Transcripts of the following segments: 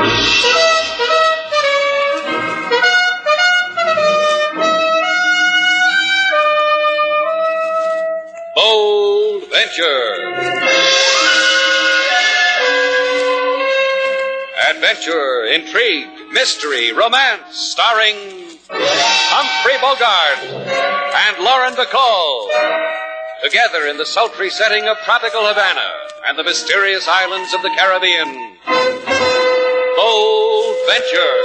Bold Venture. Adventure, intrigue, mystery, romance, starring Humphrey Bogart and Lauren Bacall. Together in the sultry setting of tropical Havana and the mysterious islands of the Caribbean. Bold Venture.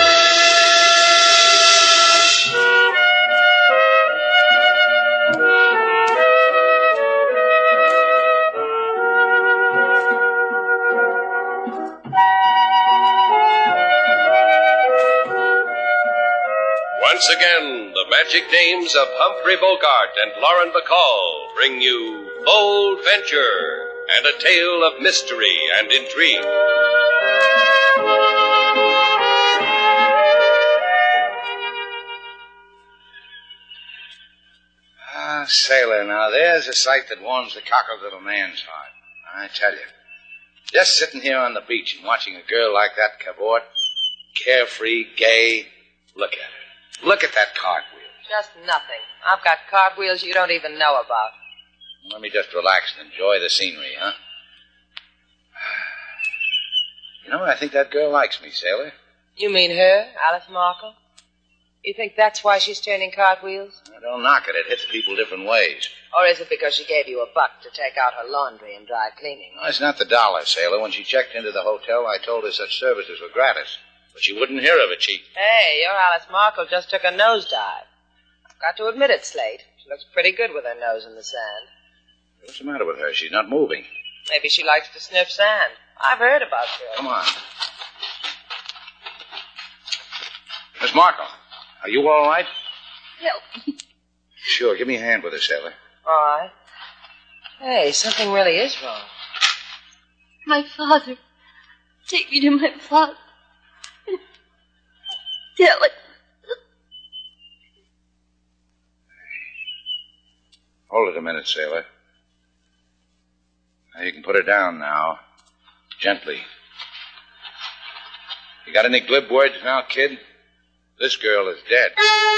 Once again, the magic names of Humphrey Bogart and Lauren Bacall bring you Bold Venture and a tale of mystery and intrigue. Ah, sailor, now there's a sight that warms the cock of little man's heart. I tell you, just sitting here on the beach and watching a girl like that cavort, carefree, gay, look at her. Look at that cartwheel. Just nothing. I've got cartwheels you don't even know about. Let me just relax and enjoy the scenery, huh? You know, I think that girl likes me, sailor. You mean her, Alice Markle? You think that's why she's turning cartwheels? Don't knock it. It hits people different ways. Or is it because she gave you $1 to take out her laundry and dry cleaning? No, it's not the dollar, sailor. When she checked into the hotel, I told her such services were gratis. But she wouldn't hear of it, Chief. Hey, your Alice Markle just took a nosedive. I've got to admit it, Slate. She looks pretty good with her nose in the sand. What's the matter with her? She's not moving. Maybe she likes to sniff sand. I've heard about her. Come on. Miss Markle, are you all right? Help me. Sure, give me a hand with her, sailor. All right. Hey, something really is wrong. My father. Take me to my father. Tell it. Hold it a minute, sailor. Now you can put her down now. Gently. You got any glib words now, kid? This girl is dead.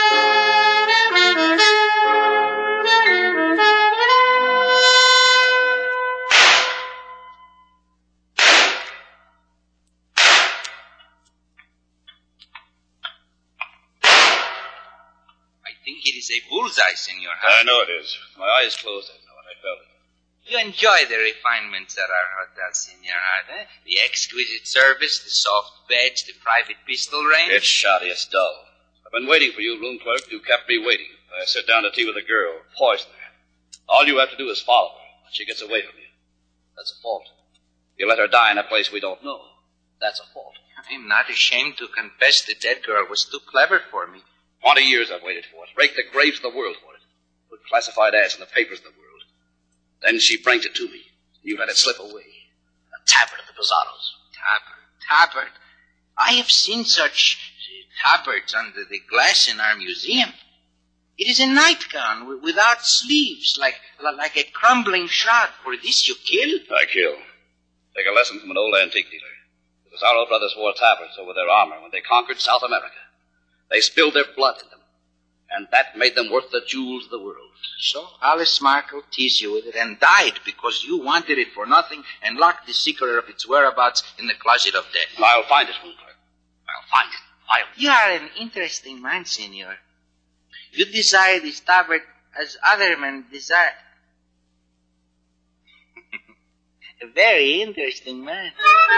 It is a bullseye, Senor. I know it is. My eyes closed, I know it. I felt it. You enjoy the refinements at our hotel, Senor Harder. The exquisite service, the soft beds, the private pistol range. It's shoddy. It's dull. I've been waiting for you, room clerk. You kept me waiting. I sit down to tea with a girl, poison her. All you have to do is follow her, and she gets away from you. That's a fault. You let her die in a place we don't know. That's a fault. I'm not ashamed to confess the dead girl was too clever for me. 20 years I've waited for it. Raked the graves of the world for it. Put classified ads in the papers of the world. Then she brings it to me. You let it slip away. A tabard of the Pizarros. Tabard? I have seen such tabards under the glass in our museum. It is a nightgown without sleeves, like a crumbling shroud. For this you kill? I kill. Take a lesson from an old antique dealer. The Pizarro brothers wore tabards over their armor when they conquered South America. They spilled their blood in them, and that made them worth the jewels of the world. So Alice Markle teased you with it and died because you wanted it for nothing and locked the secret of its whereabouts in the closet of death. I'll find it, room clerk. I'll find it. You are an interesting man, Senor. You desire this tabard as other men desire. A very interesting man.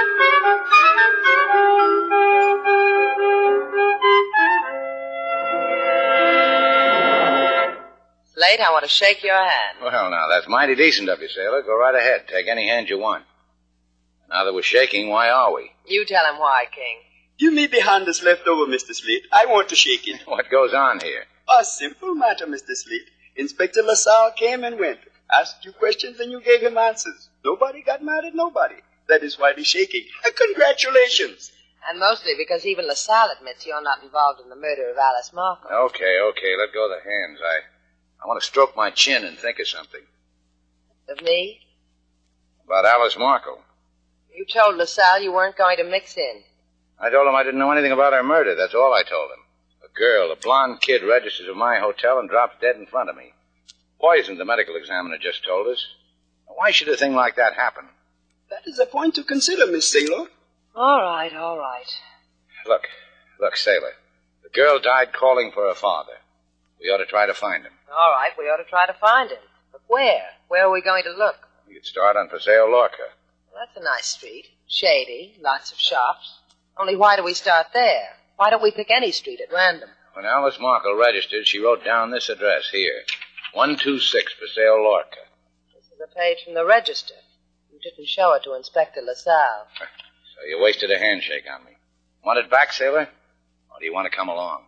Slate, I want to shake your hand. Well, now, that's mighty decent of you, sailor. Go right ahead. Take any hand you want. Now that we're shaking, why are we? You tell him why, King. Give me the hand that's left over, Mr. Slate. I want to shake it. What goes on here? A simple matter, Mr. Slate. Inspector LaSalle came and went. Asked you questions and you gave him answers. Nobody got mad at nobody. That is why they're shaking. Congratulations. And mostly because even LaSalle admits you're not involved in the murder of Alice Markle. Okay. Let go of the hands. I want to stroke my chin and think of something. Of me? About Alice Markle. You told LaSalle you weren't going to mix in. I told him I didn't know anything about her murder. That's all I told him. A girl, a blonde kid, registers at my hotel and drops dead in front of me. Poisoned, the medical examiner just told us. Why should a thing like that happen? That is a point to consider, Miss Sailor. All right, all right. Look, Sailor. The girl died calling for her father. We ought to try to find him. All right, we ought to try to find him. But where? Where are we going to look? We could start on Paseo Lorca. Well, that's a nice street. Shady, lots of shops. Only why do we start there? Why don't we pick any street at random? When Alice Markle registered, she wrote down this address here. 126 Paseo Lorca. This is a page from the register. You didn't show it to Inspector LaSalle. So you wasted a handshake on me. Want it back, Sailor? Or do you want to come along?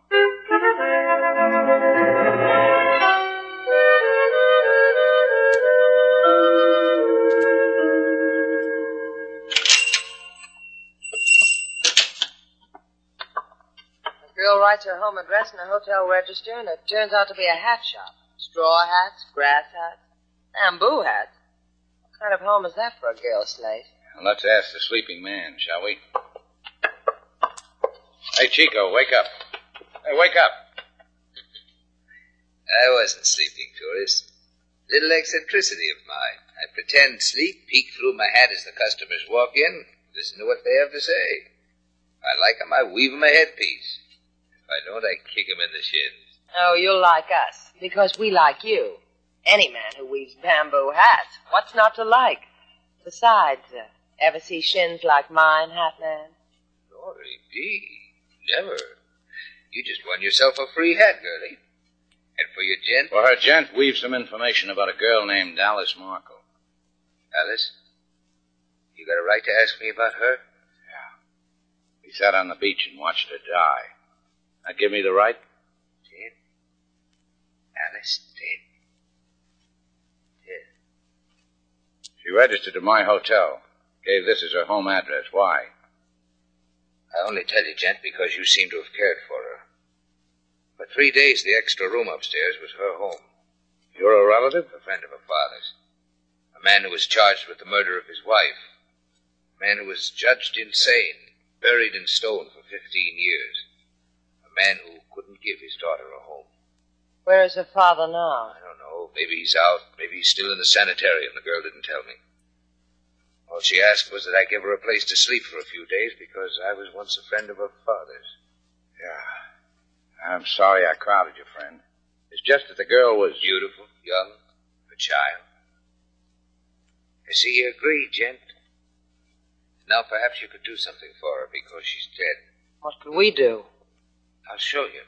The girl writes her home address in a hotel register, and it turns out to be a hat shop. Straw hats, grass hats, bamboo hats. What kind of home is that for a girl, Slate? Well, let's ask the sleeping man, shall we? Hey, Chico, wake up. Hey, wake up. I wasn't sleeping, tourist. Little eccentricity of mine. I pretend sleep, peek through my hat as the customers walk in, listen to what they have to say. If I like 'em, I weave 'em a headpiece. If I don't, I kick 'em in the shins. Oh, you'll like us, because we like you. Any man who weaves bamboo hats, what's not to like? Besides, ever see shins like mine, Hat Man? Glory be. Never. You just won yourself a free hat, girlie. And for your gent? For her gent, weave some information about a girl named Alice Markle. Alice? You got a right to ask me about her? Yeah. We sat on the beach and watched her die. That give me the right? Dead? Alice dead? Dead. She registered at my hotel. Gave this as her home address. Why? I only tell you, gent, because you seem to have cared for her. For 3 days, the extra room upstairs was her home. You're a relative? A friend of her father's. A man who was charged with the murder of his wife. A man who was judged insane, buried in stone for 15 years. A man who couldn't give his daughter a home. Where is her father now? I don't know. Maybe he's out. Maybe he's still in the sanitarium. The girl didn't tell me. All she asked was that I give her a place to sleep for a few days because I was once a friend of her father's. Yeah. I'm sorry I crowded you, friend. It's just that the girl was... Beautiful, young, a child. I see you agree, gent. Now perhaps you could do something for her because she's dead. What could we do? I'll show you.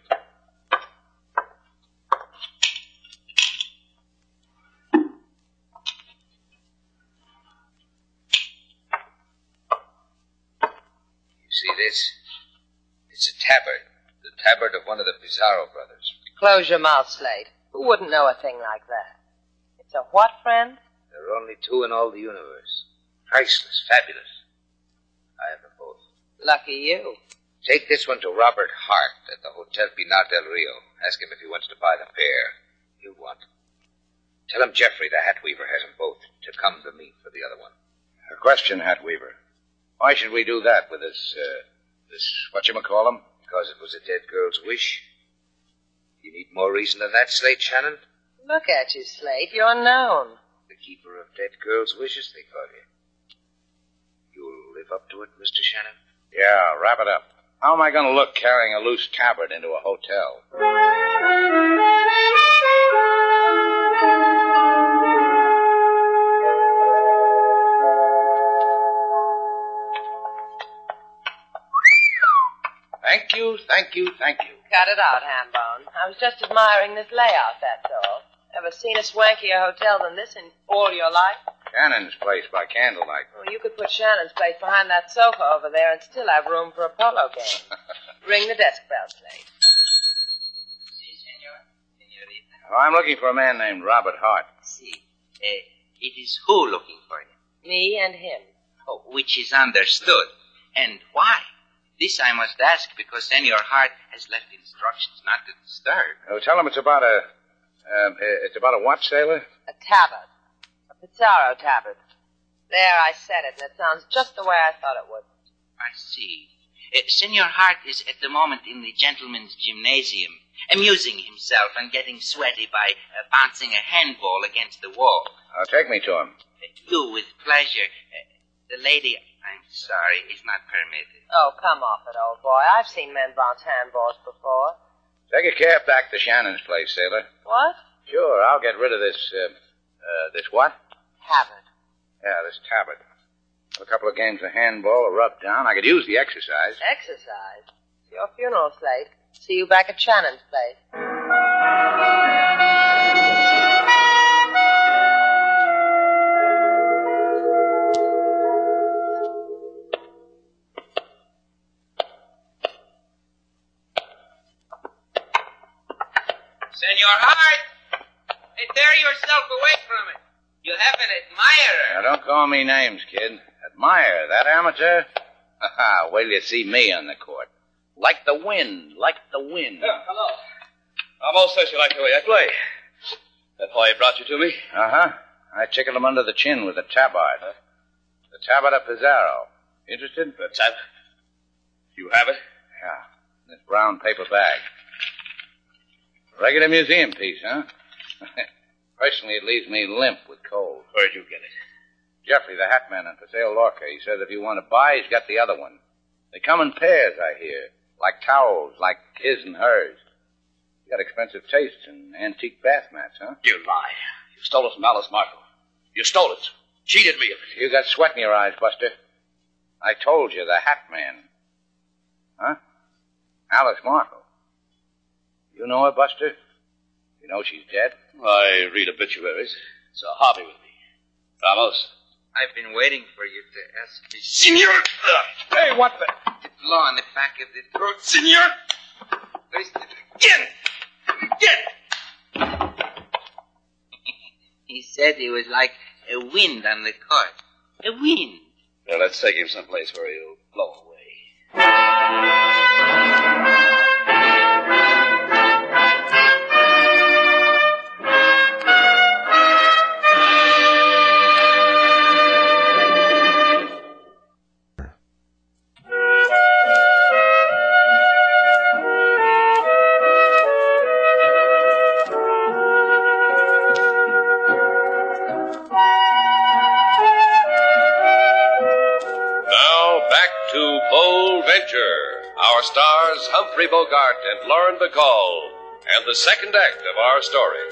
You see this? It's a tabard. The tabard of one of the Pizarro brothers. Close your mouth, Slate. Who wouldn't know a thing like that? It's a what, friend? There are only 2 in all the universe. Priceless, fabulous. I have them both. Lucky you. Take this one to Robert Hart at the Hotel Pinar del Rio. Ask him if he wants to buy the pair. He'll want them. Tell him Jeffrey, the hat weaver, has them both to come to me for the other one. A question, hat weaver. Why should we do that with this whatchamacallem? Because it was a dead girl's wish. You need more reason than that, Slate Shannon? Look at you, Slate. You're known. The keeper of dead girls' wishes, they call you. You'll live up to it, Mr. Shannon? Yeah, wrap it up. How am I going to look carrying a loose tabard into a hotel? Thank you. Cut it out, Hambone. I was just admiring this layout, that's all. Ever seen a swankier hotel than this in all your life? Shannon's place by candlelight. Well, you could put Shannon's place behind that sofa over there and still have room for a polo game. Ring the desk bell, Slate. Si, senor. Senorita. Oh, I'm looking for a man named Robert Hart. Si. It is who looking for you? Me and him. Oh, which is understood. And why? This I must ask because Senor Hart has left instructions not to disturb. Oh, tell him it's about a what, sailor? A tabard. A Pizarro tabard. There, I said it, and it sounds just the way I thought it would. I see. Senor Hart is at the moment in the gentleman's gymnasium, amusing himself and getting sweaty by bouncing a handball against the wall. Take me to him. You, with pleasure. The lady, I'm sorry, is not permitted. Oh, come off it, old boy. I've seen men bounce handballs before. Take a cab back to Shannon's place, sailor. What? Sure, I'll get rid of this, this what? Habit. Yeah, this tablet. A couple of games of handball, a rub down. I could use the exercise. Exercise? It's your funeral, Slate. See you back at Shannon's place. Senor Hart, tear yourself away from it. You have an admirer. Now, don't call me names, kid. Admire that amateur? Ha-ha, wait till you see me on the court. Like the wind, like the wind. Hello. Almost says you like the way I play. That why he brought you to me? Uh-huh. I tickled him under the chin with a tabard. The tabard of Pizarro. Interested? The tab? You have it? Yeah, in this brown paper bag. Regular museum piece, huh? Personally, it leaves me limp with cold. Where'd you get it? Jeffrey, the hat man in Paseo Lorca, he says if you want to buy, he's got the other one. They come in pairs, I hear. Like towels, like his and hers. You got expensive tastes in antique bath mats, huh? You lie. You stole it from Alice Marshall. You stole it. Cheated me of it. You got sweat in your eyes, Buster. I told you, the hat man. Huh? Alice Marshall. You know her, Buster? You know she's dead? I read obituaries. It's a hobby with me. Ramos. I've been waiting for you to ask me. Senor! Hey, what the... The blow on the back of the throat. Senor! Again! He said he was like a wind on the court. A wind. Well, let's take him someplace where he'll blow away. Our stars, Humphrey Bogart and Lauren Bacall, and the second act of our story.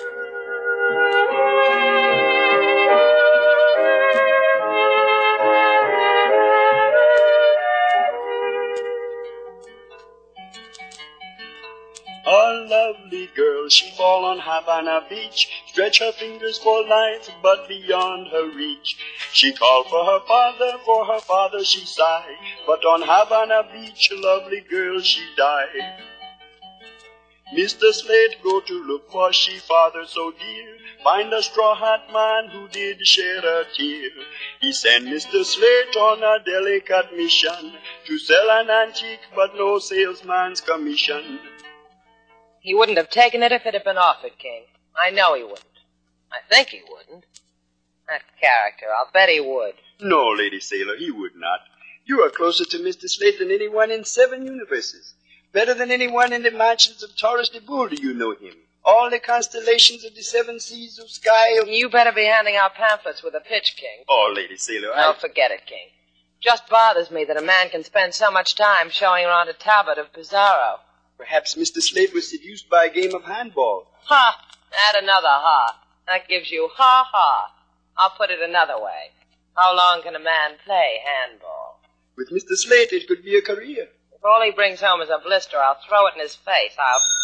A lovely girl, she fall on Havana Beach, stretch her fingers for life, but beyond her reach. She called for her father she sighed, but on Havana Beach, a lovely girl, she died. Mr. Slate go to look for she father so dear, find a straw hat man who did shed a tear. He sent Mr. Slate on a delicate mission to sell an antique, but no salesman's commission. He wouldn't have taken it if it had been offered, King. I know he wouldn't. I think he wouldn't. That character, I'll bet he would. No, Lady Sailor, he would not. You are closer to Mr. Slate than anyone in 7 universes. Better than anyone in the mansions of Taurus de Bull do you know him. All the constellations of the 7 seas of sky of... You better be handing out pamphlets with a pitch, King. Oh, Lady Sailor, No, forget it, King. Just bothers me that a man can spend so much time showing around a tablet of Pizarro. Perhaps Mr. Slate was seduced by a game of handball. Ha! Add another ha. That gives you ha-ha. I'll put it another way. How long can a man play handball? With Mr. Slate, it could be a career. If all he brings home is a blister, I'll throw it in his face.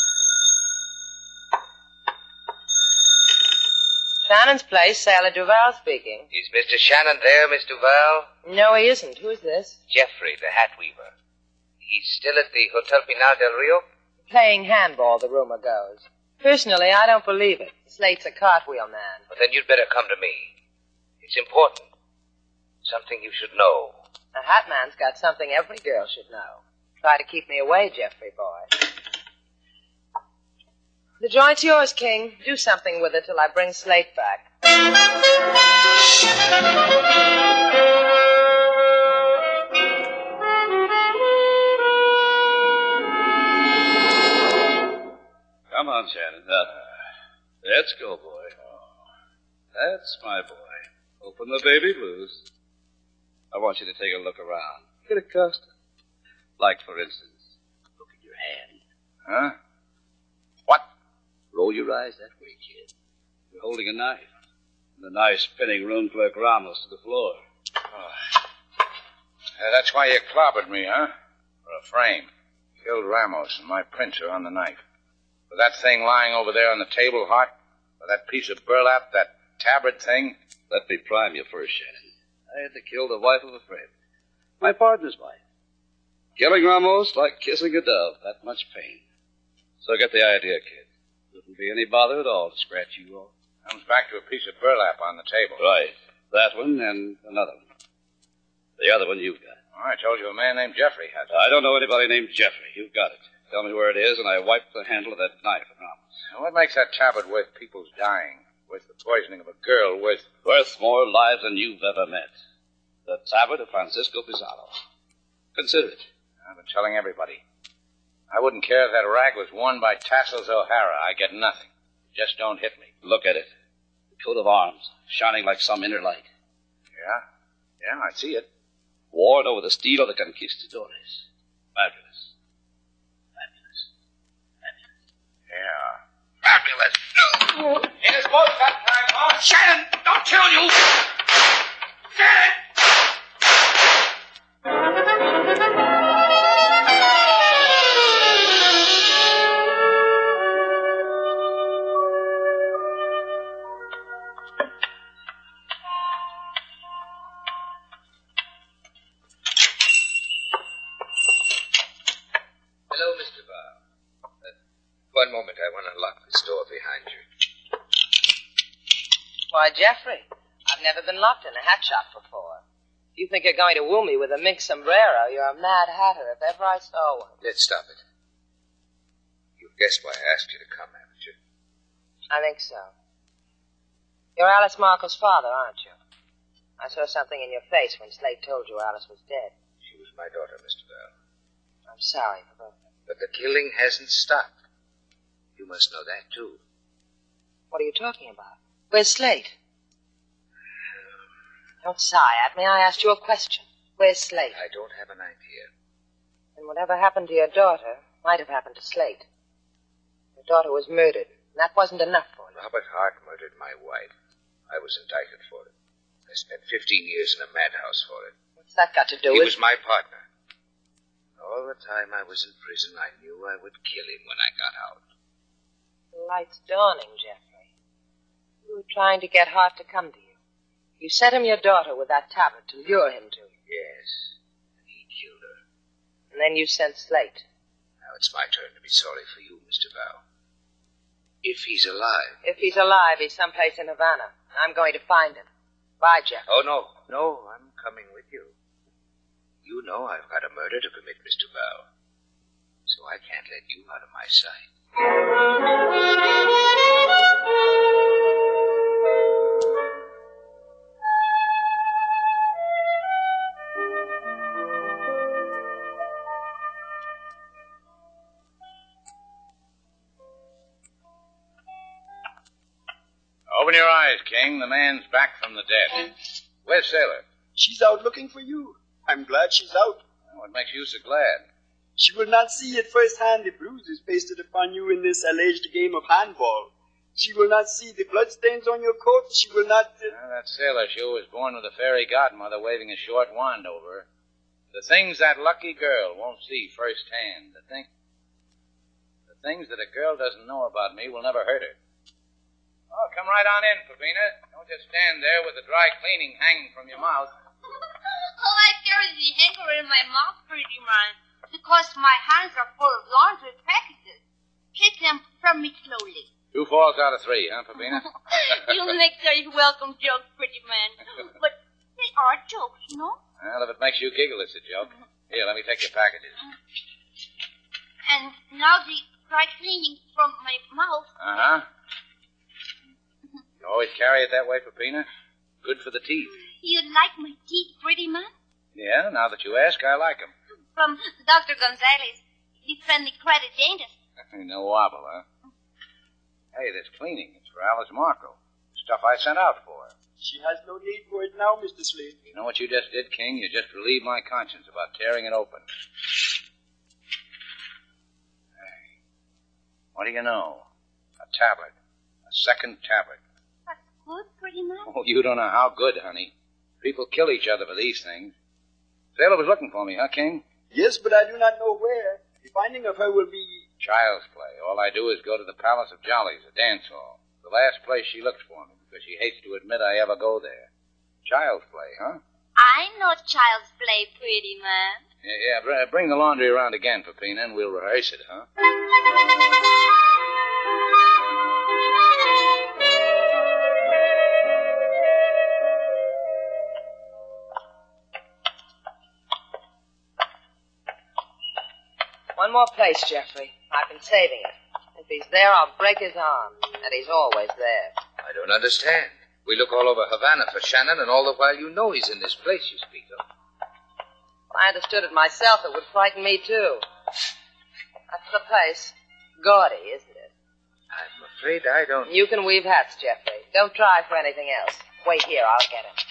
Shannon's place, Sailor Duval speaking. Is Mr. Shannon there, Miss Duval? No, he isn't. Who's this? Jeffrey, the hat weaver. He's still at the Hotel Pinal del Rio? Playing handball, the rumor goes. Personally, I don't believe it. Slate's a cartwheel man. Well, then you'd better come to me. It's important. Something you should know. A hat man's got something every girl should know. Try to keep me away, Jeffrey boy. The joint's yours, King. Do something with it till I bring Slate back. Come on, Shannon. Let's go, boy. That's my boy. Open the baby blues. I want you to take a look around. Get accustomed. Like, for instance, look at your hand. Huh? What? Roll your eyes that way, kid. You're holding a knife. And the knife pinning room clerk Ramos to the floor. That's why you clobbered me, huh? For a frame. Killed Ramos and my prints are on the knife. For that thing lying over there on the table, Hart? For that piece of burlap, that tabard thing? Let me prime you first, Shannon. I had to kill the wife of a friend. My partner's wife. Killing Ramos like kissing a dove. That much pain. So get the idea, kid. Wouldn't be any bother at all to scratch you off. Comes back to a piece of burlap on the table. Right. That one and another one. The other one you've got. Oh, I told you a man named Jeffrey had it. I don't know anybody named Jeffrey. You've got it. Tell me where it is, and I wipe the handle of that knife at Ramos. What makes that tabard worth people's dying? Worth the poisoning of a girl? Worth more lives than you've ever met. The tabard of Francisco Pizarro. Consider it. I've been telling everybody. I wouldn't care if that rag was worn by Tassels O'Hara. I get nothing. Just don't hit me. Look at it. The coat of arms, shining like some inner light. Yeah, I see it. Worn over the steel of the conquistadores. Fabulous. Yeah. Fabulous. In his boat that time, huh? Shannon, don't kill you! Shannon! Hello, Mr. Barr. One moment, I want to lock this door behind you. Why, Jeffrey, I've never been locked in a hat shop before. If you think you're going to woo me with a mink sombrero, you're a mad hatter if ever I saw one. Let's stop it. You've guessed why I asked you to come, haven't you? I think so. You're Alice Markle's father, aren't you? I saw something in your face when Slate told you Alice was dead. She was my daughter, Mr. Bell. I'm sorry for both of them. But the killing hasn't stopped. You must know that, too. What are you talking about? Where's Slate? Don't sigh at me. I asked you a question. Where's Slate? I don't have an idea. And whatever happened to your daughter might have happened to Slate. Your daughter was murdered, and that wasn't enough for you. Robert Hart murdered my wife. I was indicted for it. I spent 15 years in a madhouse for it. What's that got to do He with... was my partner. All the time I was in prison, I knew I would kill him when I got out. The light's dawning, Jeffrey. You were trying to get Hart to come to you. You sent him your daughter with that tablet to lure him to you. Yes, and he killed her. And then you sent Slate. Now it's my turn to be sorry for you, Mr. Val. If he's alive. If he's alive, he's someplace in Havana. I'm going to find him. Bye, Jeffrey. Oh, no. No, I'm coming with you. You know I've got a murder to commit, Mr. Val. So I can't let you out of my sight. Open your eyes, King. The man's back from the dead. Where's Sailor? She's out looking for you. I'm glad she's out. What makes you so glad? She will not see at first hand the bruises pasted upon you in this alleged game of handball. She will not see the bloodstains on your coat. She will not... That sailor shoe was born with a fairy godmother waving a short wand over her. The things that lucky girl won't see firsthand. The things that a girl doesn't know about me will never hurt her. Oh, come right on in, Pepina. Don't just stand there with the dry cleaning hanging from your mouth. Oh, I carry the hanger in my mouth, pretty man, because my hands are full of laundry packages. Take them from me slowly. 2 falls out of 3, huh, Pepina? You make such welcome jokes, pretty man. But they are jokes, no? Well, if it makes you giggle, it's a joke. Here, let me take your packages. And now the dry cleaning from my mouth. Uh-huh. You always carry it that way, Pepina? Good for the teeth. You like my teeth, pretty man? Yeah, now that you ask, I like 'em. From Dr. Gonzalez. The friendly credit dentist. No wobble, huh? Hey, this cleaning. It's for Alice Marco. Stuff I sent out for her. She has no need for it now, Mr. Slade. You know what you just did, King? You just relieved my conscience about tearing it open. Hey, what do you know? A tablet. A second tablet. That's good, pretty much. Oh, you don't know how good, honey. People kill each other for these things. Sailor was looking for me, huh, King? Yes, but I do not know where. The finding of her will be... Child's play. All I do is go to the Palace of Jollies, a dance hall. The last place she looks for me, because she hates to admit I ever go there. Child's play, huh? I know child's play, pretty man. Yeah, bring the laundry around again, Peppina, and we'll rehearse it, huh? One more place, Jeffrey. I've been saving it. If he's there, I'll break his arm. And he's always there. I don't understand. We look all over Havana for Shannon, and all the while you know he's in this place you speak of. If I understood it myself, it would frighten me, too. That's the place. Gaudy, isn't it? I'm afraid I don't... You can weave hats, Jeffrey. Don't try for anything else. Wait here, I'll get him.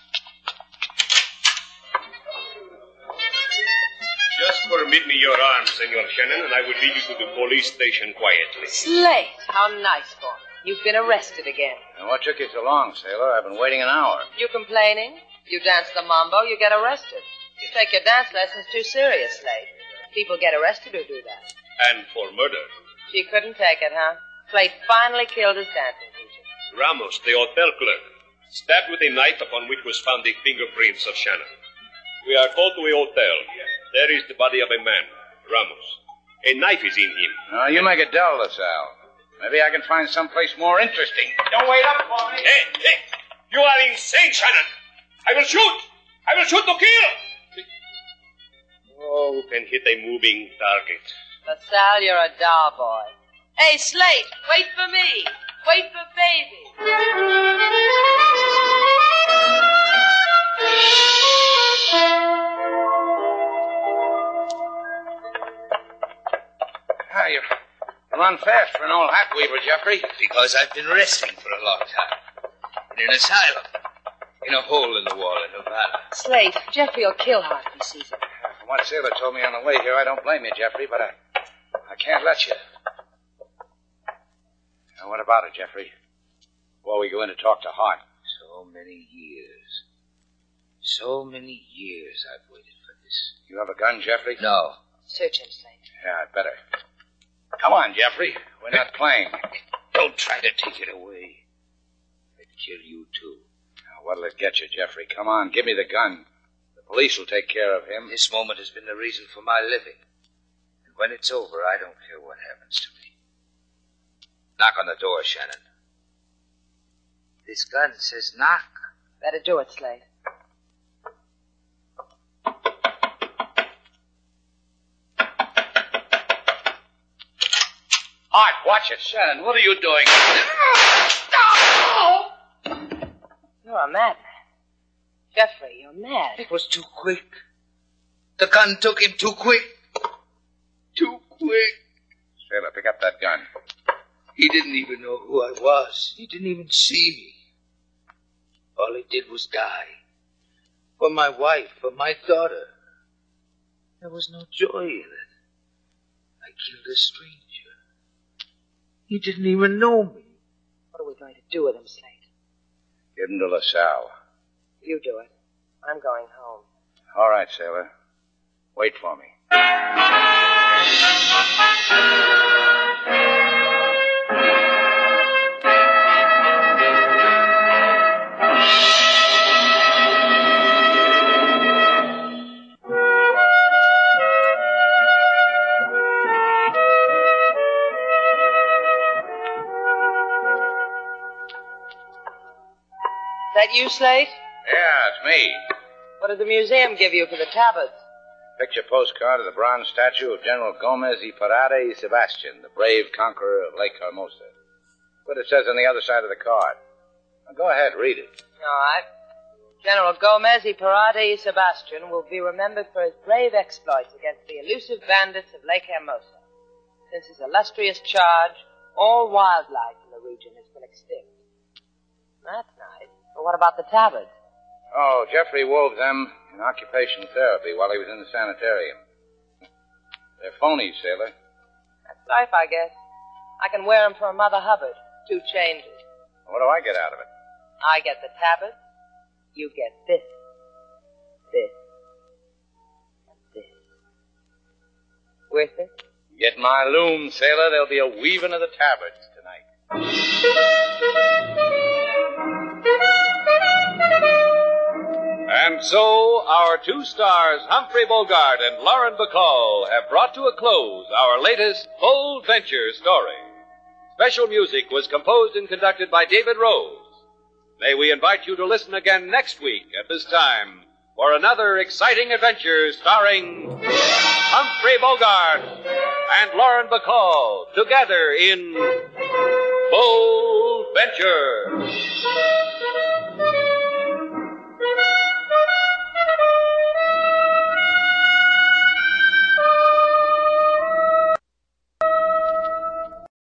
Just permit me your arm, Senor Shannon, and I will lead you to the police station quietly. Slate, how nice for me. You've been arrested again. And what took you so long, Sailor? I've been waiting an hour. You complaining? You dance the mambo, you get arrested. You take your dance lessons too seriously. People get arrested who do that. And for murder. She couldn't take it, huh? Slate finally killed his dancing teacher. Ramos, the hotel clerk, stabbed with a knife upon which was found the fingerprints of Shannon. We are called to a hotel. There is the body of a man, Ramos. A knife is in him. No, you make it dull, LaSalle. Maybe I can find someplace more interesting. Don't wait up for me. Hey! You are insane, Shannon! I will shoot! I will shoot to kill! Oh, who can hit a moving target? LaSalle, you're a doll boy. Hey, Slate, wait for me. Wait for baby. You run fast for an old hat weaver, Jeffrey. Because I've been resting for a long time. In an asylum. In a hole in the wall in Havana. Slate, Jeffrey will kill Hart if he sees it. From what Sailor told me on the way here, I don't blame you, Jeffrey, but I can't let you. Now, what about it, Jeffrey? Before we go in to talk to Hart. So many years. So many years I've waited for this. You have a gun, Jeffrey? No. Search him, Slate. Yeah, I'd better. Come on, Jeffrey. We're not playing. Don't try to take it away. I'd kill you, too. Now, what'll it get you, Jeffrey? Come on, give me the gun. The police will take care of him. This moment has been the reason for my living. And when it's over, I don't care what happens to me. Knock on the door, Shannon. This gun says knock. Better do it, Slate. Hart, watch it. Shannon, what are you doing? You're a madman. Jeffrey, you're mad. It was too quick. The gun took him too quick. Too quick. Sailor, pick up that gun. He didn't even know who I was. He didn't even see me. All he did was die. For my wife, for my daughter. There was no joy in it. I killed a stranger. He didn't even know me. What are we going to do with him, Slate? Give him to LaSalle. You do it. I'm going home. All right, Sailor. Wait for me. That you, Slate? Yeah, it's me. What did the museum give you for the tablets? Picture postcard of the bronze statue of General Gomez y Parada y Sebastian, the brave conqueror of Lake Hermosa. What it says on the other side of the card. Now, go ahead, read it. All right. General Gomez y Parada y Sebastian will be remembered for his brave exploits against the elusive bandits of Lake Hermosa. Since his illustrious charge, All wildlife in the region has been extinct. That's nice. But what about the tabards? Oh, Jeffrey wove them in occupational therapy while he was in the sanitarium. They're phonies, sailor. That's life, I guess. I can wear them for a Mother Hubbard. 2 changes. What do I get out of it? I get the tabards. You get this. This. And this. Worth it? Get my loom, sailor. There'll be a weaving of the tabards tonight. And so, our 2 stars, Humphrey Bogart and Lauren Bacall, have brought to a close our latest Bold Venture story. Special music was composed and conducted by David Rose. May we invite you to listen again next week at this time for another exciting adventure starring Humphrey Bogart and Lauren Bacall together in Bold Venture.